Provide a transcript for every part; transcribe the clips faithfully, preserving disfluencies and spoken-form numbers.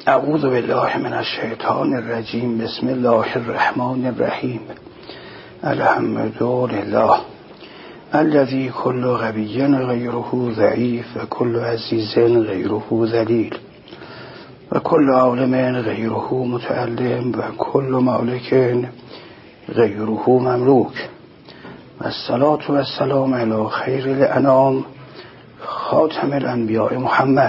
اعوذ بالله من الشیطان الرجیم. بسم الله الرحمن الرحیم. الحمد لله الذی کل قوی غیره ضعیف و کل عزیز غیره ذلیل و کل عالم غیره متعلم و کل مالک غیره مملوک و الصلاة و السلام علی خیر الانام خاتم الانبیاء محمد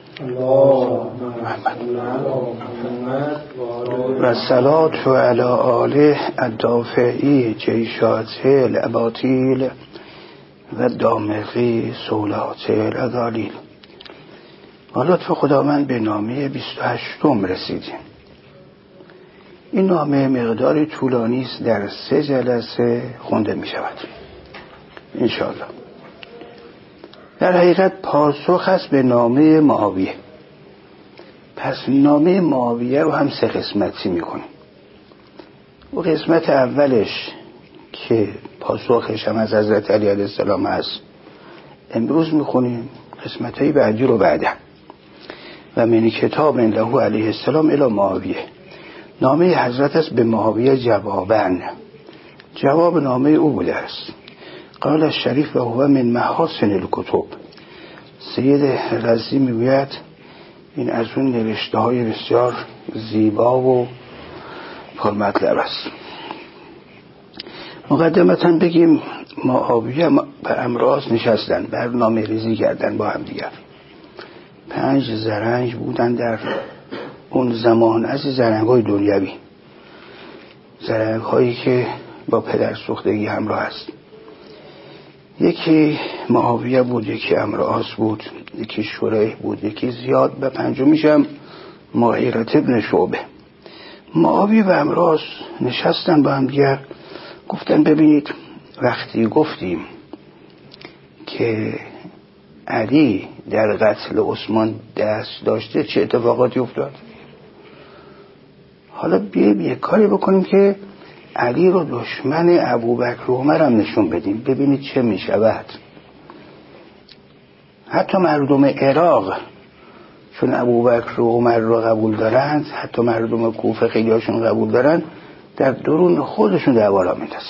و الصلاة علی آله الدافعی جیشات الاباطیل و دامغی سولات الاذالیل. با لطف خداوند به نامه بیست و هشتم رسیدیم. این نامه مقداری طولانی است، در سه جلسه خونده می شود انشاءالله. در حقیقت پاسخ است به نامه معاویه. پس نامه معاویه رو هم سه قسمتی می کنیم. و قسمت اولش که پاسخش هم از حضرت علی علیه السلام هست امروز می کنیم. قسمت های بعدی رو بعده. و من کتاب له علیه السلام الی معاویه، نامه حضرت است به معاویه جوابن، جواب نامه او بوده است. قال الشریف و هو من محاسن الکتب. سید رضی میگوید این از اون نوشته های بسیار زیبا و پرمطلب است. مقدمتا بگیم معاویه به امراض نشستن، برنامه ریزی کردن با هم دیگر. پنج زرنگ بودن در اون زمان، از زرنگ های دنیوی، زرنگ هایی که با پدر سوختگی همراه است. یکی معاویه بود، یکی امراض بود، یکی شریح بود، یکی زیاد، و پنجمیش هم مغیرة ابن شعبه. معاویه و امراض نشستن با هم دیگر، گفتن ببینید وقتی گفتیم که علی در قتل عثمان دست داشته چه اتفاقاتی افتاد، حالا بیاییم یک کاری بکنیم که علی رو دشمن ابوبکر و عمر هم نشون بدیم، ببینید چه می شود. حتی مردم عراق چون ابوبکر و عمر رو قبول دارند، حتی مردم کوفه خیلیاشون قبول دارند، در درون خودشون دعوا را میندازن.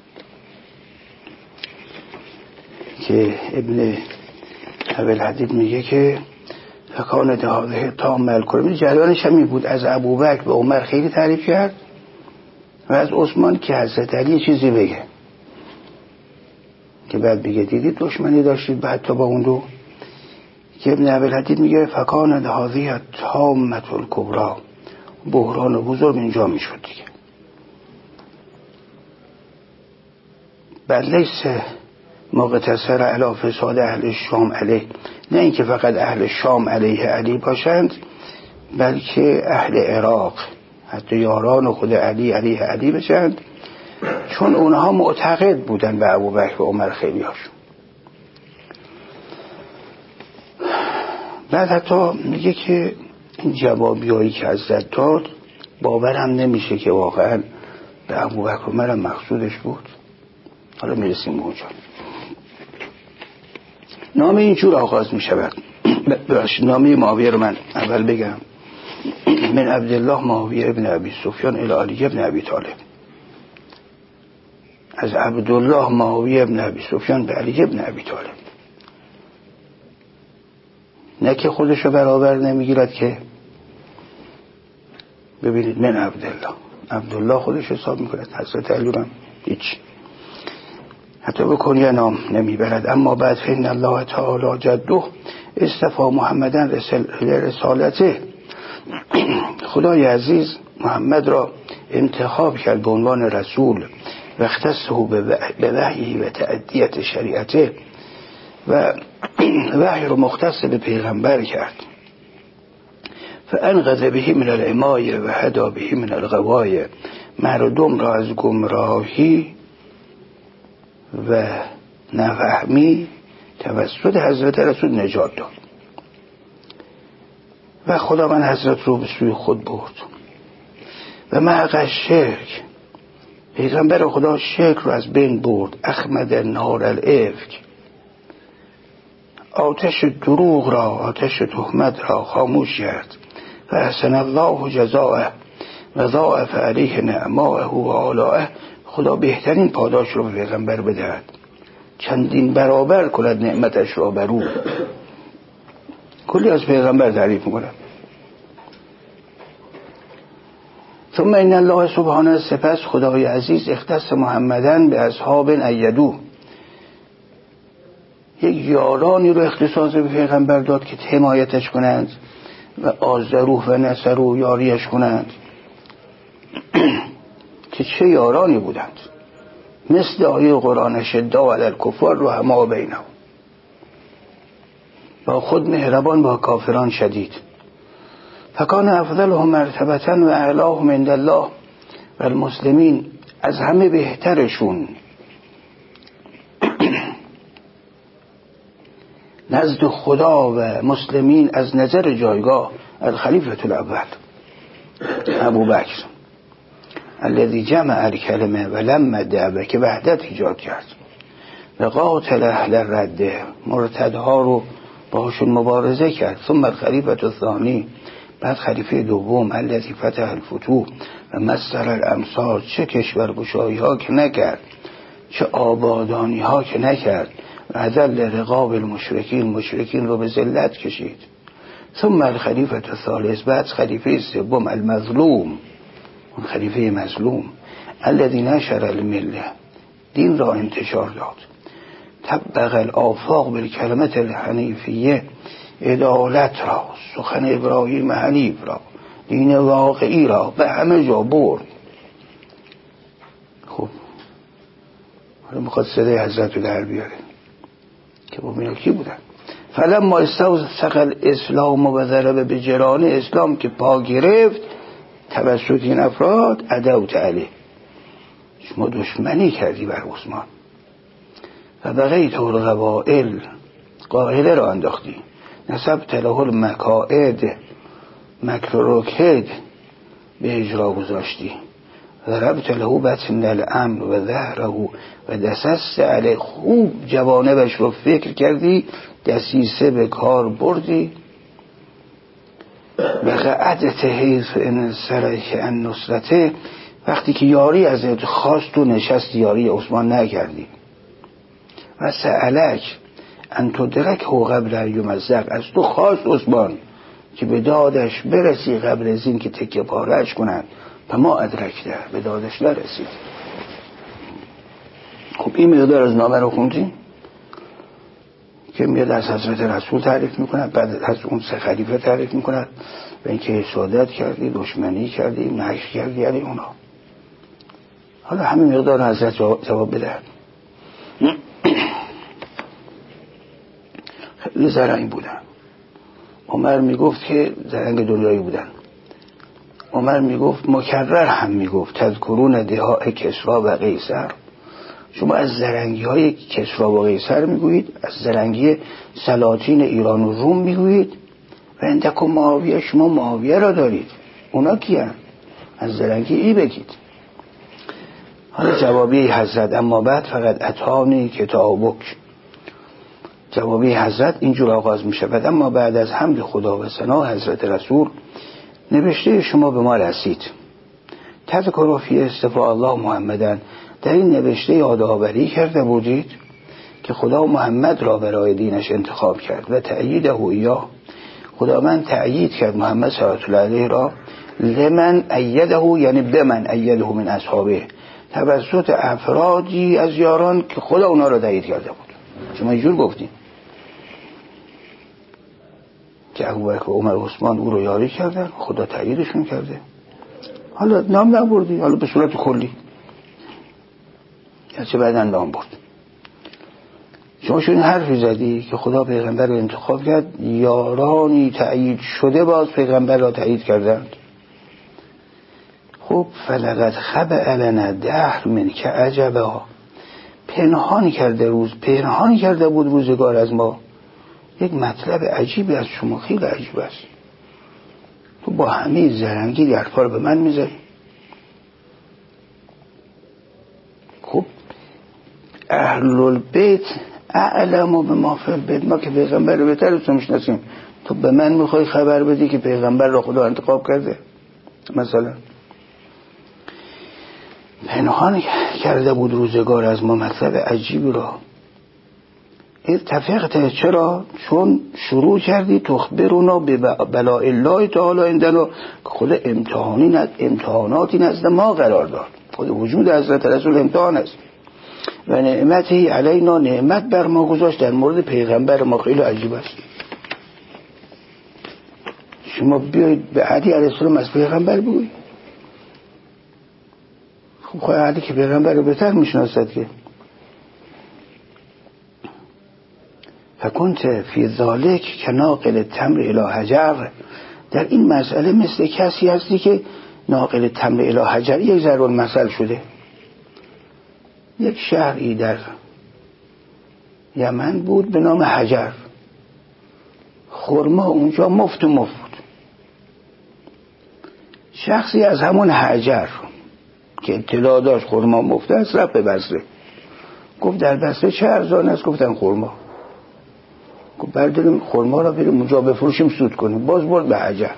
که ابن ابوالحدید میگه که فکان دهاده تام الکرمی، جریانش هم بود از ابوبکر و عمر خیلی تعریف کرد و از عثمان که حضرت علی چیزی بگه که بعد بگه دیدید دشمنی داشتید بعد تا با اون دو. که ابن ابوالحدید میگه فکان دهاده تامت الکبری، بحران و بزرگ اینجا میشد دیگه. بل لیس مقتصر علی فساد اهل شام علیه، نه اینکه فقط اهل شام علیه علی باشند، بلکه اهل عراق حتی یاران خود علی علیه علی بشند، چون اونها معتقد بودن به ابوبکر و عمر خیلی هاشون. بعد حتی میگه که این جوابی هایی که حضرت داد باورم نمیشه که واقعا به ابوبکر و عمر مقصودش بود. حالا میرسیم به اونجا. نامه اینجور آغاز می شود. نامه معاویه رو من اول بگم. من عبدالله معاویه ابن ابی سفیان الی علی ابن ابی طالب. از عبدالله معاویه ابن ابی سفیان به علی ابن ابی طالب. نه که خودش رو برابر نمیگیرد که ببینید من عبدالله عبدالله خودش حساب میکند، حضرت علی هم هیچ حتی به کنیه نام نمیبرد. اما بعد فین الله تعالی جده اصطفى محمدن رسالته، خدای عزیز محمد را انتخاب کرد به عنوان رسول و اختصه به وحی و تأدیت شریعته، و وحی رو مختص به پیغمبر کرد. فانقذ به من العمایه و هدا به من الغوایه، مردم را از گمراهی و نفهمی توسط حضرت رسول نجات داد و خدا من حضرت رو به سوی خود برد. و معقل شرک، پیغمبر خدا شرک رو از بین برد. اخمد نار الافک، آتش دروغ را، آتش تهمت را خاموش کرد فاحسن الله جزاءه و ضاعف علیه نعمائه و آلائه. خدا بهترین پاداش رو به پیغمبر بدهد، چندین برابر کند نعمتش را بر او. کلی از پیغمبر تعریف میکنه. ثم ان الله سبحانه، سپس خدای عزیز اختص محمدن به اصحاب ایدو، یک یارانی رو اختصاص به پیغمبر داد که حمایتش کنند و آزروه و نصروه، یاریش کنند. که چه یارانی بودند، مثل آیه قرآن شدوا علی الکفار رحماء بینهم، با خود مهربان، با کافران شدید. فکان افضلهم مرتبة و اعلاهم عند الله و المسلمین، از همه بهترشون نزد خدا و مسلمین از نظر جایگاه الخلیفة الاول ابو بکر الذي جمع الکلمه و لم دعوه، که وحدت ایجاد کرد و قاتل اهل الرده، مرتدها رو باشون مبارزه کرد. ثم الخلیفة الثانی، بعد خلیفه دوم الذي فتح الفتوح و مصر الامصار، چه کشورگشایی ها که نکرد، چه آبادانی ها که نکرد، و اذل رقاب المشرکین، مشرکین رو به ذلت کشید. ثم الخلیفة الثالث، بعد خلیفه سوم المظلوم، اون خلیفه مظلوم الذي نشر المله، دین را انتشار داد. طبق الآفاق بالکلمت الحنیفیه، عدالت را، سخن ابراهیم حنیف را، دین واقعی را به همه جا برد. خب حالا میخواد صدای حضرت رو در بیاره که با کی بودن. فلما استوثق الاسلام و ضرب به جران اسلام، که پا گرفت توسط این افراد، عدوت علیه، شما دشمنی کردی بر عثمان. و بقیت القبائل، قاهله را انداختی. نسبت له المکائد، مکر و رکد به اجرا گذاشتی. و ربط له بطن الامر و ظهره و دسست علیه، خوب جوانبش رو فکر کردی، دسیسه به کار بردی. و قعدت حیث ان سرک ان نصرته، وقتی که یاری ازت خواست و نشست یاری عثمان نکردی. و سألک ان تدرک هو قبل ایمزق، از تو خواست عثمان که به دادش برسی قبل از این که تکه پارهش کنند، و ما ادرکته، به دادش نرسید. خب این مقدار از نامه رو خوندیم که میاد از حضرت رسول تعریف میکند، بعد از اون سه خلیفه تعریف میکند و اینکه حسادت کردی، دشمنی کردی، مکر کردی، یعنی اونا. حالا همین مقدار حضرت جواب بده. خیلی زرنگ بودن. عمر میگفت که زرنگ دنیایی بودن. عمر میگفت، مکرر هم میگفت، تذکرون دهاء کسری و قیصر، شما از زرنگی های کسری و قیصر میگویید، از زرنگی سلاطین ایران و روم میگویید، و عندکم معاویه، شما معاویه را دارید. اونا کیان؟ از زرنگی ای بگید. حالا جوابی حضرت، اما بعد فقط اتانی کتابک، جوابی حضرت اینجور آغاز می شود. اما بعد از حمد خدا و ثنا حضرت رسول، نوشته شما به ما رسید. تذکر فی استفاء الله محمدن، در این نوشته یادآوری کرده بودید که خدا محمد را برای دینش انتخاب کرد و تأییده ایاه، خدا من تأیید کرد محمد صلی الله علیه را، لمن ایده، یعنی بمن ایده من اصحابه، توسط افرادی از یاران که خدا اونا را تأیید کرده بود. شما اینجور گفتیم که ابوبکر و عمر و عثمان او رو یاری کردن، خدا تأییدشون کرده. حالا نام نبردی، حالا به صورت کلی یا چه بعدن نام برد. شما شو این حرفی زدی که خدا پیغمبر رو انتخاب کرد، یارانی تأیید شده باز پیغمبر را تأیید کردند. خب فلقد خبأ لنا دهر من که عجبه، پنهان کرده روز پنهان کرده بود روزگار از ما یک مطلب عجیبی از شما، خیلی عجیب است. تو با همه زرنگی حرفا رو به من میذاری. خب اهل البیت اعلم و به ما فی البیت، ما که پیغمبر رو بهتر رو میشناسیم، تو به من میخوای خبر بدی که پیغمبر را خدا انتخاب کرده؟ مثلا پنهان کرده بود روزگار از ما مطلب عجیبی را. اتفقت چرا؟ چون شروع کردی تخبرونا به بلاء الله تعالی عندنا که خود امتحانی نزد امتحاناتی نزد ما قرار داد. خود وجود حضرت رسول امتحان است و نعمتی علینا، نعمت بر ما گذاشت در مورد پیغمبر ما. خیلی عجیب است. شما بیایید به علی علیه السلام از پیغمبر بگویید. خب خواهی علی که پیغمبر رو بهتر میشناسد که فکنت فی ذالک که ناقل تمر الی حجر، در این مسئله مثل کسی هستی که ناقل تمر الی حجر. یک ضرب المثل شده. یک شهری در یمن بود به نام حجر. خرما اونجا مفت و مفت بود. شخصی از همون حجر که اطلاع داشت خرما مفت است رفت به بصره. گفت در بصره چه ارزان است؟ گفتن خرما. گفت برداریم خرما را بریم اونجا بفروشیم سود کنیم. باز برد به حجر.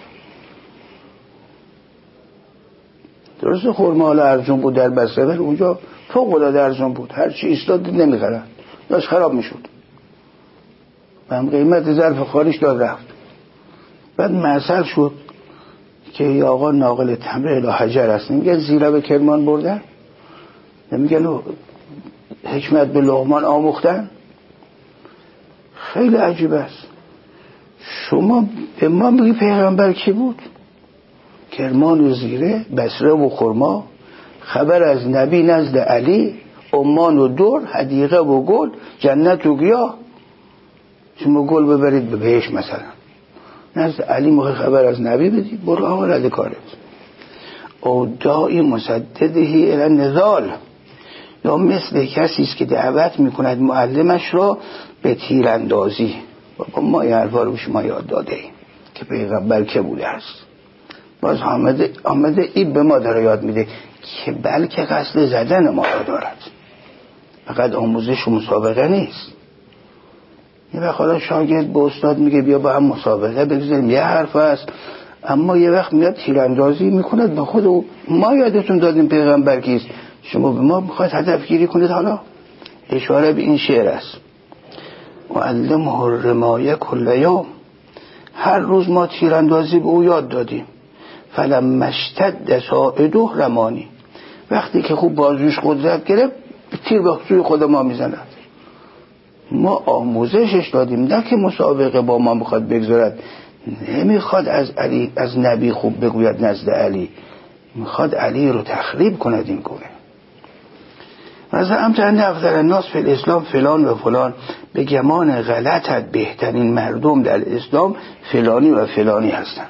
درسته خرما حالا ارزان بود در بصره، ولی اونجا فوق العاده ارزان بود. هر چی ایستاد نمیخرن، داشت خراب میشد. هم قیمت ظرف خالیش داد رفت. بعد مسئله شد که یا آقا ناقل تمر الی حجر است. نمیگن زیرا به کرمان بردن؟ نمیگن حکمت به لقمان آموختن؟ خیلی عجیب است. شما به ما میگی پیغمبر کی بود؟ کرمان و زیره، بصره و خرما، خبر از نبی نزد علی، عمان و دور، حدیقه و گل، جنت و گیاه. شما گل ببرید به بهش مثلا، نزد علی موقع خبر از نبی بدی، برو آقا رد کارت. او دائی مصددهی الی نضال، یا مثل کسی است که دعوت میکند معلمش را به تیراندازی. بابا ما این حرفا رو به شما یاد داده ایم که پیغمبر که بوده است. باز آمده آمده این به ما داره یاد میده که بلکه قصد زدن ما را دارد، فقط آموزش و مسابقه نیست. یه وقت حالا شاگرد به استاد میگه بیا با هم مسابقه بگذاریم، یه حرف است، اما یه وقت میاد تیراندازی میکند به خود. ما یادتون دادیم پیغمبر کیست، شما به ما میخواید هدف گیری کنید. حالا اشاره به این شعر است: معلمه الرمایه کل یوم، هر روز ما تیراندازی به او یاد دادیم. فلما اشتد ساعده رمانی، وقتی که خوب بازوش قدرت گرفت تیر به سوی خود ما میزند. ما آموزشش دادیم، نه که مسابقه با ما میخواد بگذارد. نمیخواد از علی از نبی خوب بگوید نزد علی، میخواد علی رو تخریب کند. این گونه و زعمت ان افضل الناس فی الاسلام فلان و فلان، به گمان غلطت بهترین مردم در اسلام فلانی و فلانی هستن.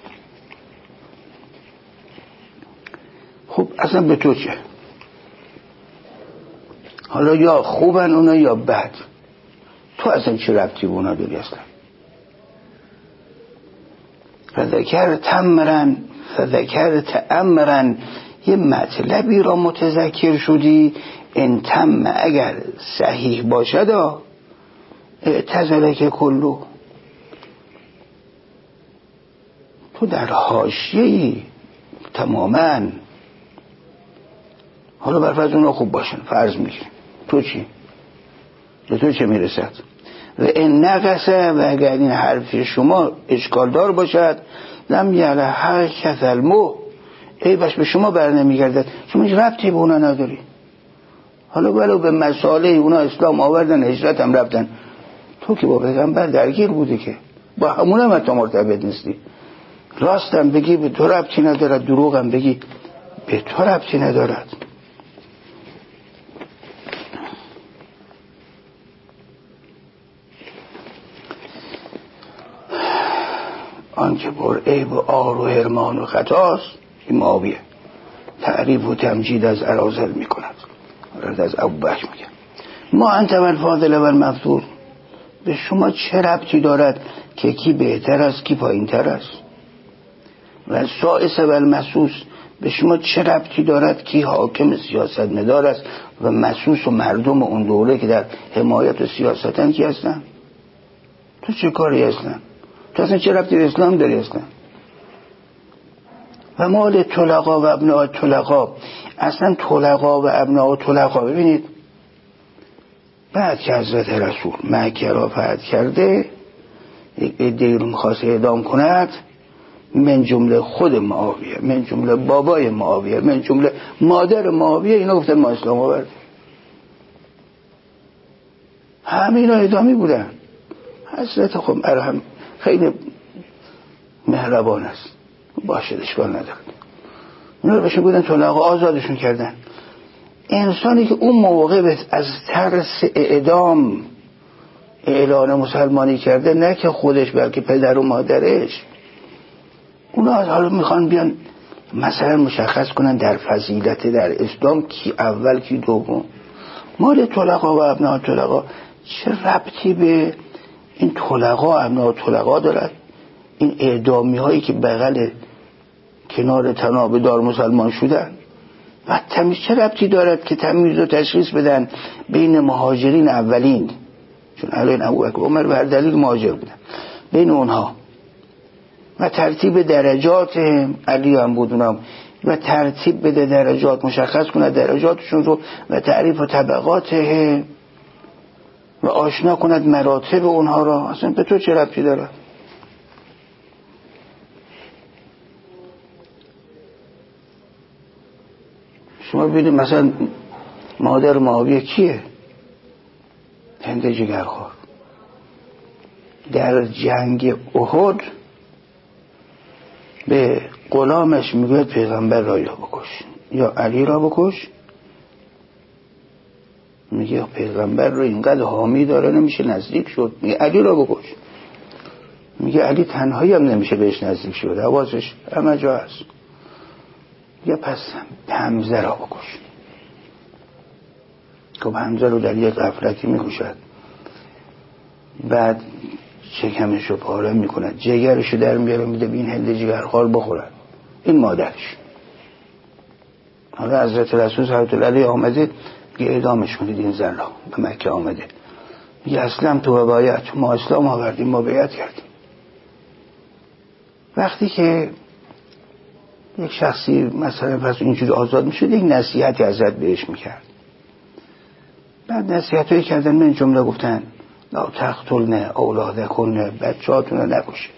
خب اصلا به تو چه؟ حالا یا خوبن اونا یا بد، تو اصلا چه ربطی به اونا داری اصلا؟ فذکر تمرن فذکر تأمرن، یه مطلبی را متذکر شدی، ان تم اگر صحیح باشد اعتزله که کلو، تو در حاشیه‌ای تماما. حالا برفرض اونا خوب باشن، فرض میگیریم، تو چی؟ به تو چه میرسد؟ و این نقصه، و اگر این حرف شما اشکال دار باشد، لم یله هر کس المو، ای باش به شما بر نمیگردد، شما هیچ ربطی به اونا نداری. حالا ولو به مسائل اونا اسلام آوردن، هجرت هم رفتن، تو که با پیغمبر درگیر بودی که با همون هم حتی مرتبط نیستی. راستم بگی به تو ربطی ندارد، دروغم بگی به تو ربطی ندارد. آن که بر عیب و عار و حرمان و خطاست، این معاویه تعریف و تمجید از اراذل می کند. رد از ابوبکر میگه ما انت و الفاضل و المفضول، به شما چه ربطی دارد که کی بهتر است کی پایین تر است؟ و سائس و المسوس، به شما چه ربطی دارد کی حاکم سیاست مدار است و مسوس و مردم اون دوره که در حمایت و سیاستن کی هستن؟ تو چه کاری هستن؟ تو اصلا چه ربطی به اسلام داری اصلا؟ و مال طلقا و ابناء طلقا، اصلا طلقا و ابناء طلقا، ببینید بعد که حضرت رسول مکه را فتح کرده یک عده‌ای رو می‌خواست اعدام کند، من جمله خود معاویه، من جمله بابای معاویه، من جمله مادر معاویه، اینا گفتن ما اسلام آوردیم. همه اینا اعدامی بودن. حضرت خب ارحم خیلی مهربان است، باشه اشکال نداره، اینا رو بهشون بودن طلاق آزادشون کردن. انسانی که اون موقع از ترس اعدام اعلان مسلمانی کرده، نه که خودش بلکه پدر و مادرش، اونا از حالا میخوان بیان مثلا مشخص کنن در فضیلت در اسلام کی اول کی دوم. مال طلقا و ابناء طلقا چه ربطی به این طلقا و ابناء طلقا دارد؟ این اعدامی هایی که بغل کنار تناب دار مسلمان شدن و تمیز چه ربطی دارد که تمیز و تشخیص بدن بین مهاجرین اولین، چون الان ابوبکر عمر به هر دلیل مهاجر بودن، بین اونها و ترتیب درجات علی هم بودونم و ترتیب بده درجات، مشخص کنه درجاتشون رو و تعریف و طبقات و آشنا کند مراتب اونها را. اصلا به تو چه ربطی داره؟ شما ببینید مثلا مادر معاویه کیه؟ هند جگرخوار. در جنگ احد به غلامش میگه پیغمبر را یا بکش یا علی را بکش. میگه پیغمبر رو اینقدر حامی داره نمیشه نزدیک شد، میگه علی را بکش. میگه علی تنهایی هم نمیشه بهش نزدیک شد، حواسش همه جا هست. میگه پس حمزه را بکش. خب حمزه رو در یک غفلتی میکشد، بعد شکمشو پاره میکند، جگرشو در میاره میده بین هند جگرخوار بخورد. این مادرش. حالا حضرت رسول صلی الله علیه آمده میگه اعدامش کنید این زن را. به مکه آمده میگه اسلام تو و بایعت، ما اسلام آوردیم، ما بیعت کردیم. وقتی که یک شخصی مثلا پس اینجوری آزاد میشد، یک نصیحتی ازت بهش میکرد. بعد نصیحت هایی کردن، من جمله گفتن لا تقتلن اولادکن، بچه هاتون رو نکشید.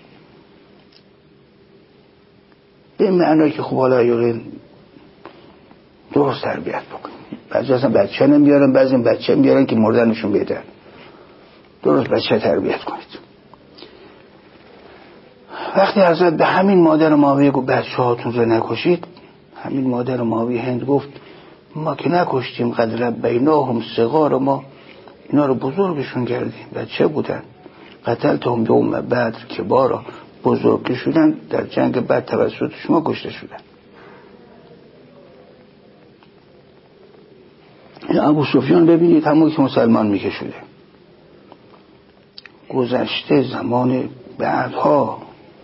به معنی که خب حالا یقین درست تربیت بکنید. بعضی اصلا بچه نمیارن، بعضی بچه میارن که مردنشون بهتر. درست بچه تربیت کنید. وقتی حضرت به همین مادر معاویه گفت بچه هاتون رو نکشید، همین مادر معاویه هند گفت ما که نکشتیم، قد ربیناهم صغار، ما اینا رو بزرگشون کردیم، بچه بودن. قتلتهم یوم بدر، کبارا، بزرگ شدن در جنگ بعد توسط شما کشته شدن. این ابو سفیان ببینید همون که مسلمان میکشوده، گذشته زمان بعدها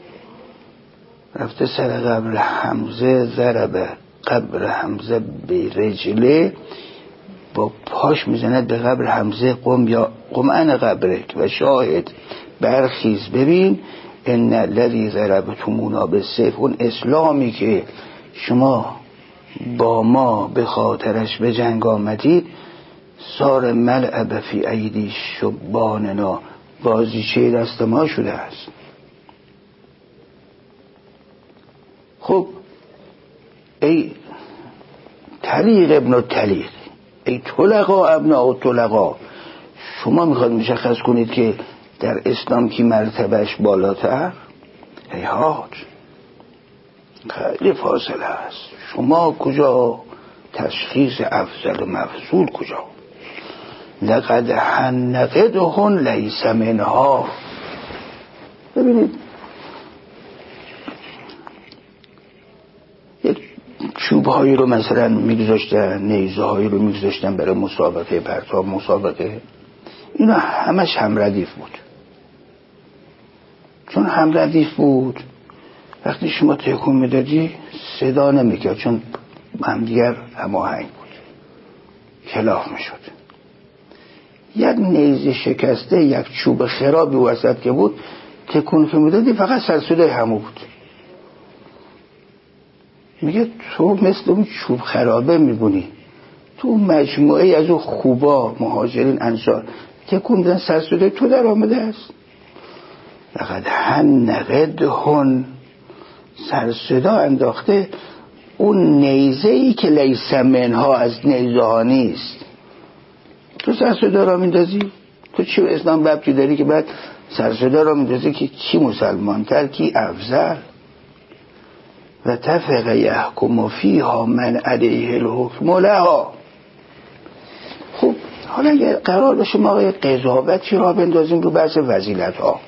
رفته سر قبر حمزه، ضرب قبر حمزه به رجله، با پاش میزند به قبر حمزه، قم یا قمعن قبره و شاهد برخیز ببین ان الذی ضربتمونا بالسیف، اون اسلامی که شما با ما به خاطرش به جنگ آمدید، سار ملعب فی ایدی شباننا، بازیچه دست ما شده است. خب ای طلیق ابن الطلیق، ای طلقا ابناء طلقا، شما میخواد مشخص کنید که در اسلام کی مرتبهش بالاتر؟ هیهات، خیلی فاصله است. شما کجا؟ تشخیص افضل و مفضول کجا؟ لقد حنقدهن لیس منها. ببینید یک چوبهایی رو مثلا میگذاشتن، نیزه هایی رو میگذاشتن برای مسابقه پرتاب، مسابقه، اینا همش همردیف بود. چون همردیف بود وقتی شما تکون میدادی صدا نمیکرد، چون همدیگر هماهنگ بود، خلاف میشد. یک نیزه شکسته، یک چوب خرابی وسط که بود، تکون که میدادی فقط سرسده همو بود. میگه تو مثل اون چوب خرابه میبونی، تو مجموعه از اون خوبا مهاجرین انصار تکون میدن سرسده تو در آمده است. لقد هنقدهن، سرصدا انداخته اون نیزه ای که لیس منها، از نیزه ها نیست. تو سرصدا را میندازی؟ تو چی به اسلام ربطی داری که بعد سرصدا را میندازی که کی مسلمان تر، کی افضل؟ و تفق یحکم فیها من علیه الحکم لها. خب حالا اگه قرار باشه ما یه قضاوتی را بندازیم رو بحث فضیلت ها،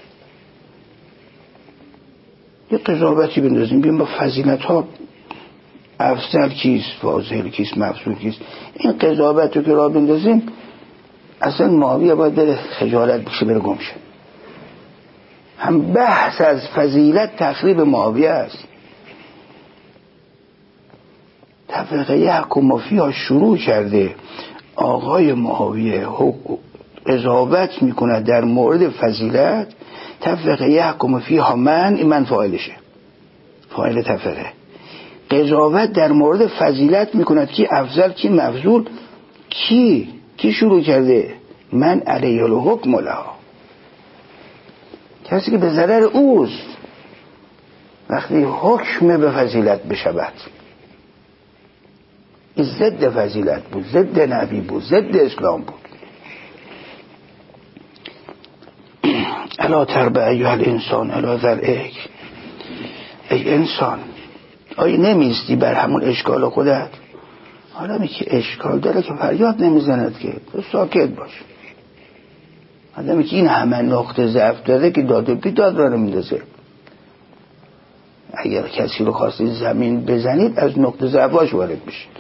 یه قضاوتی بندازیم بیم با فضیلت ها افضل کیست، فاضل کیست، مفضول کیست، این قضاوت رو که را بندازیم اصلا معاویه باید بره خجالت بشه، بره گم شه. هم بحث از فضیلت تخریب معاویه است. تفقه یحکم فیها شروع کرده، آقای معاویه قضاوت میکنه در مورد فضیلت. تفقه یحکم فیها من، این من فاعلشه، فاعل تفقه. قضاوت در مورد فضیلت میکند کی افضل کی مفضول. کی کی شروع کرده؟ من علیه الحکم لها، کسی که به ضرر اوست وقتی حکم به فضیلت بشود. این ضد فضیلت بود، ضد نبی بود، ضد اسلام بود. الا تربع ایها الانسان الا ذرعک، ای انسان آیا نمیستی بر همون اشکال خودت؟ حالا می که اشکال داره که فریاد نمیزند که تو ساکت باش. آدمی که این همه نقطه ضعف داره که داد و بیداد را نمیندازه. اگر کسی رو خواستید زمین بزنید از نقطه ضعفاش وارد بشید.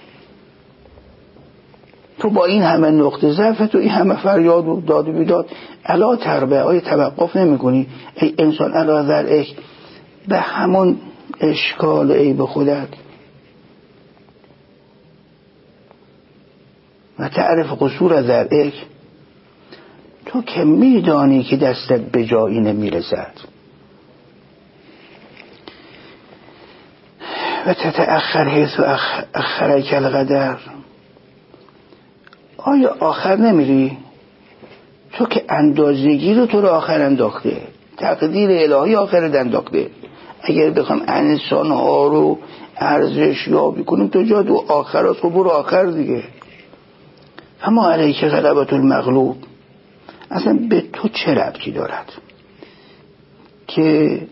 تو با این همه نقطه ضعف، تو این همه فریاد و داد و بیداد، الا تربه، آیا توقف نمی کنی ای انسان الا ذرعک، به همون اشکال ای به خودت. و تعرف قصور ذرعک، تو که میدانی که دستت به جایی نمیرسد. و تتأخر حیث و اخرک القدر، آیا آخر نمیری؟ تو که اندازگی رو تو رو آخر انداخته، تقدیر الهی آخر انداخته. اگر بخوام انسان ها رو ارزش یابی کنیم تو جا دو آخر هست، خب برو آخر دیگه. اما علیک غلبة المغلوب، اصلا به تو چه ربطی دارد که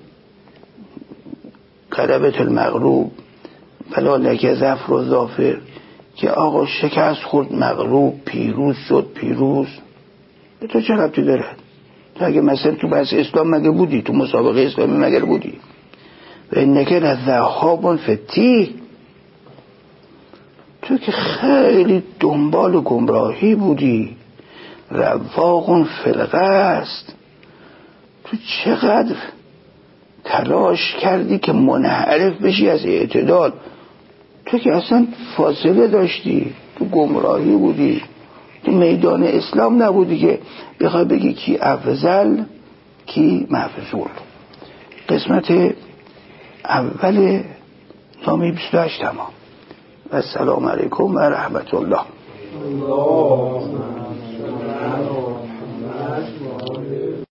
غلبة المغلوب فلا لک ظفر و ظافر، که آقا شکست خورد مغلوب پیروز شد پیروز، به تو چه ربطی دارد؟ تو اگه مثلا تو بحث اسلام مگه بودی؟ تو مسابقه اسلامی مگه بودی؟ و اینکه لذهاب فتی، تو که خیلی دنبال گمراهی بودی، رواق فلقه است، تو چقدر تلاش کردی که منحرف بشی از اعتدال. تو که اصلا فاصله داشتی، تو گمراهی بودی، تو میدان اسلام نبودی که بخوای بگی کی افضل کی مفضول. قسمت اول نامه بیست و هشت تمام. و السلام علیکم و رحمت الله.